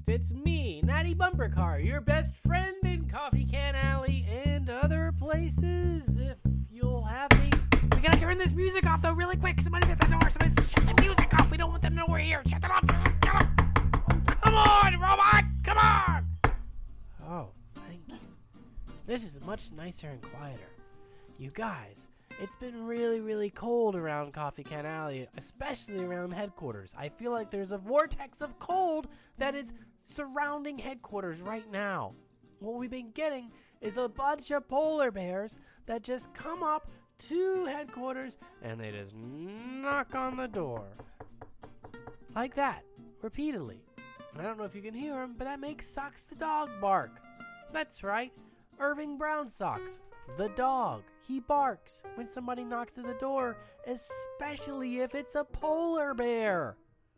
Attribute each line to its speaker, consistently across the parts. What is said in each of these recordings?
Speaker 1: Podcast. It's me, Natty Bumpercar, your best friend in Coffee Can Alley and other places, if you'll have me. We gotta turn this music off, though, really quick. Somebody's at the door. Somebody shut the music off. We don't want them to know we're here. Shut it off. Shut it off. Come on, robot. Come on. Oh, thank you. This is much nicer and quieter. You guys, it's been really cold around Coffee Can Alley, especially around headquarters. I feel like there's a vortex of cold that is surrounding headquarters right now. What we've been getting is a bunch of polar bears that just come up to headquarters and they just knock on the door. Like that, repeatedly. I don't know if you can hear him, but that makes Socks the dog bark. That's right, Irving Brown Socks. The dog, he barks when somebody knocks at the door, especially if it's a polar bear.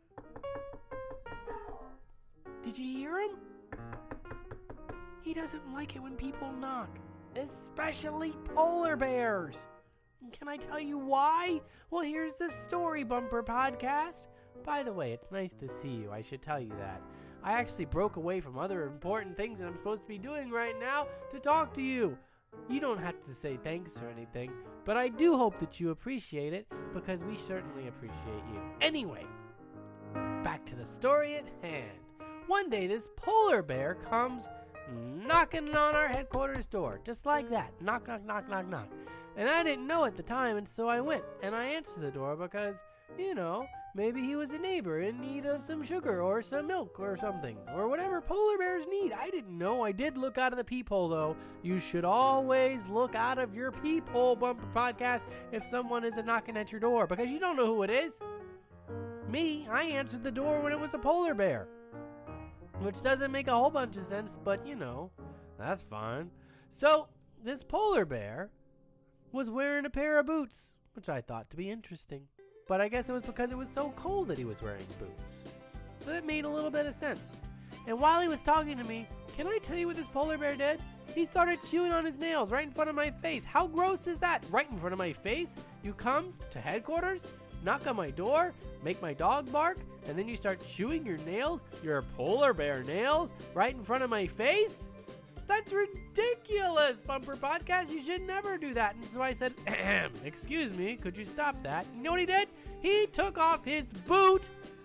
Speaker 1: Did you hear him? He doesn't like it when people knock, especially polar bears. Can I tell you why? Well, here's the Story Bumper Podcast. By the way, it's nice to see you. I should tell you that. I actually broke away from other important things that I'm supposed to be doing right now to talk to you. You don't have to say thanks or anything, but I do hope that you appreciate it, because we certainly appreciate you. Anyway, back to the story at hand. One day, this polar bear comes knocking on our headquarters door, just like that. Knock, knock, knock, knock, knock. And I didn't know at the time, and so I went, and I answered the door because, maybe he was a neighbor in need of some sugar or some milk or something, or whatever polar bears need. I didn't know. I did look out of the peephole, though. You should always look out of your peephole, Bumper Podcast, if someone is knocking at your door, because you don't know who it is. Me, I answered the door when it was a polar bear, which doesn't make a whole bunch of sense, but, that's fine. So, this polar bear was wearing a pair of boots, which I thought to be interesting. But I guess it was because it was so cold that he was wearing boots. So it made a little bit of sense. And while he was talking to me, can I tell you what this polar bear did? He started chewing on his nails right in front of my face. How gross is that? Right in front of my face? You come to headquarters, knock on my door, make my dog bark, and then you start chewing your nails, your polar bear nails, right in front of my face? That's ridiculous, Bumper Podcast. You should never do that. And so I said, excuse me, could you stop that? You know what he did? He took off his boot,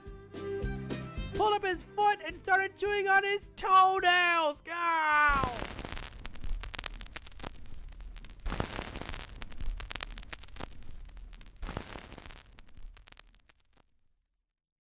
Speaker 1: pulled up his foot, and started chewing on his toenails. Ow!